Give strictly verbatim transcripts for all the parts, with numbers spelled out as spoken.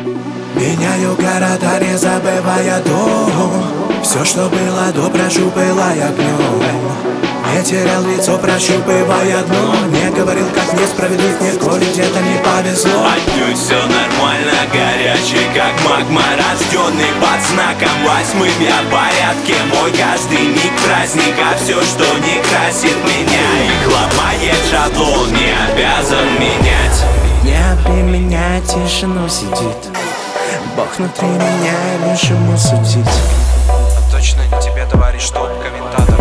Меняю города, не забывая дом. Все, что было до, прощупывая огнем. Не терял лицо, прощупывая дно. Не говорил, как несправедлив, мне коли где-то не повезло. Отнюдь все нормально, горячий, как магма, рожденный под знаком восьмым. Я в порядке, мой каждый миг праздника. Все, что не красит меня, и ломает шаблон, не обязан менять. Не обременяй, тишину сидит. Бог внутри меня, лишь ему судить. А точно не тебе, товарищ топ-комментатор?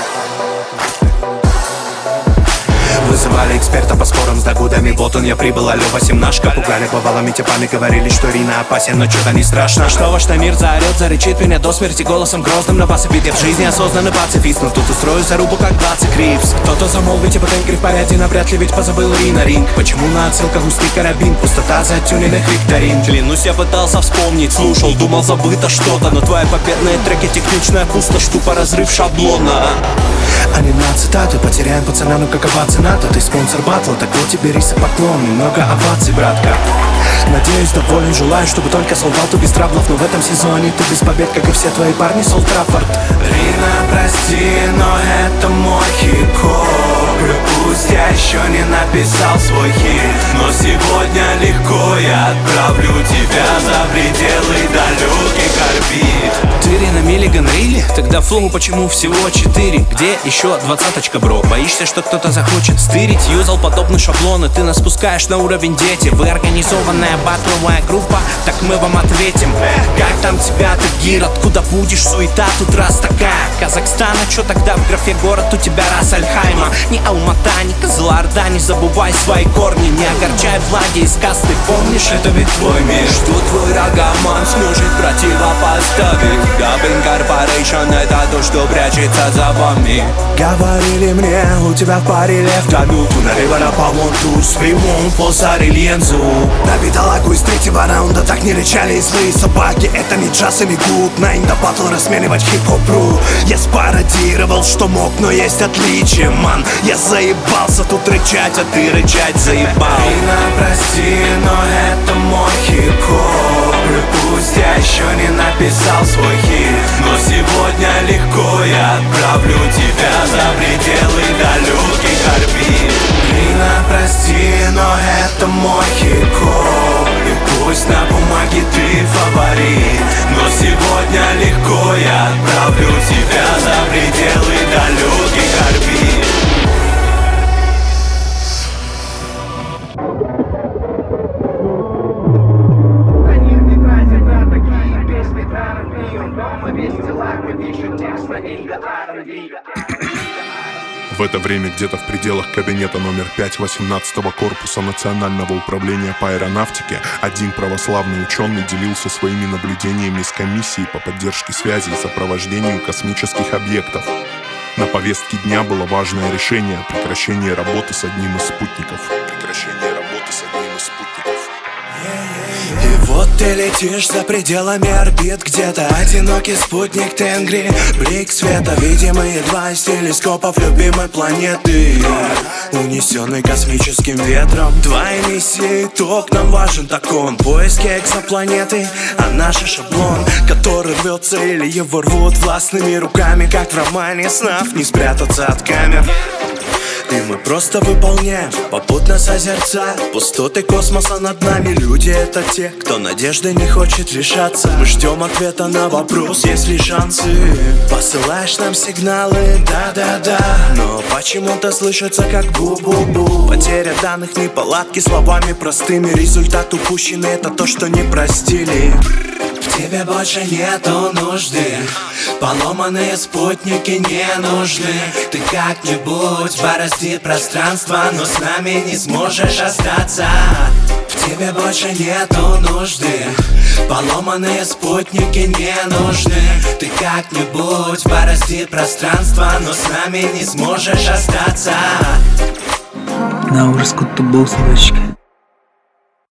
Вызывали эксперта по спорам с догудами. Вот он, я прибыл, алло, восемнашка. Пугали бывалыми типами, говорили, что Рина опасен, но что-то не страшно. Что ваш мир заорет, зарычит меня до смерти голосом грозным. На вас обид, я в жизни осознанный пацифист, но тут устрою зарубу, как двадцать Кривс. Кто-то замолвит, типа Тенгри в порядке, навряд ли ведь позабыл Рина ринг. Почему на отсылках узкий карабин, пустота затюненных викторин? Клянусь, я пытался вспомнить, слушал, думал, забыто что-то. Но твои победные треки техничная пустошь, тупо разрыв шаблона. А не на цитаты, потеряем пацана, ну какова цена-то? Ты спонсор батла, так вот тебе рис и поклон. Немного оваций, братка. Надеюсь, доволен, желаю, чтобы только солдату без траблов. Но в этом сезоне ты без побед, как и все твои парни с Олд Траффорд. Рина, прости, но это мой хип-хоп. И пусть я еще не написал свой хит, но сегодня легко я отправлю тебя за пределы далеких орбит. Ты Рина Миллиган, рили? Тогда флоу почему всего четыре? Где еще двадцаточка, бро? Боишься, что кто-то захочет стырить? Юзал подобные шаблоны, ты нас спускаешь на уровень дети. Вы организованная батловая группа, так мы вам ответим. Как там тебя, ты гир, откуда будешь? Суета тут раз такая. Казахстан, а чё тогда в графе город у тебя раз Альхайма? Не Алмата, не Кызылорда, не забывай свои корни. Не огорчай Влади из касты, помнишь, это ведь твой мир. Что твой рогоман сможет противопоставить? Габин Корпорейшн, это то, что прячется за вами. Говорили мне, у тебя в паре лев тонут. Una arrivano по монту, сприму, посари лензу. На бедолагу из третьего раунда так не рычали и злые собаки. Это не джаз и не гуд, на инда батл рассмеливать хип-хоп-ру. Я спародировал, что мог, но есть отличие, ман. Я заебался тут рычать, а ты рычать заебал. Рина, прости, но это мой хип-хоп. И пусть я еще не написал свой хит, но сегодня легко я отправлю тебя за пределы далеких орбит. Рина, прости, но это мой хип-хоп. И пусть на бумаге ты фаворит, но сегодня легко я отправлю тебя за пределы далеких орбит. В это время где-то в пределах кабинета номер пять восемнадцатого корпуса Национального управления по аэронавтике один православный ученый делился своими наблюдениями с комиссией по поддержке связи и сопровождению космических объектов. На повестке дня было важное решение о прекращении работы с одним из спутников. Прекращение работы с одним из спутников. И вот ты летишь за пределами орбит, где-то одинокий спутник Тенгри. Блик света, видимый едва из телескопов любимой планеты, унесенный космическим ветром. Твои миссии, итог, нам важен так он. Поиски экзопланеты, а наш шаблон, который рвется или его рвут властными руками. Как в романе снов, не спрятаться от камер. И мы просто выполняем, попутно созерцая пустоты космоса над нами. Люди — это те, кто надежды не хочет лишаться. Мы ждем ответа на вопрос, есть ли шансы. Посылаешь нам сигналы, да-да-да, но почему-то слышится как бу-бу-бу. Потеря данных, неполадки, словами простыми. Результат упущенный — это то, что не простили. В тебе больше нету нужды, поломанные спутники не нужны. Ты как-нибудь борозди пространство, но с нами не сможешь остаться. В тебе больше нету нужды, поломанные спутники не нужны. Ты как-нибудь борозди пространство, но с нами не сможешь остаться. Наурыз құтты болсын, дочка.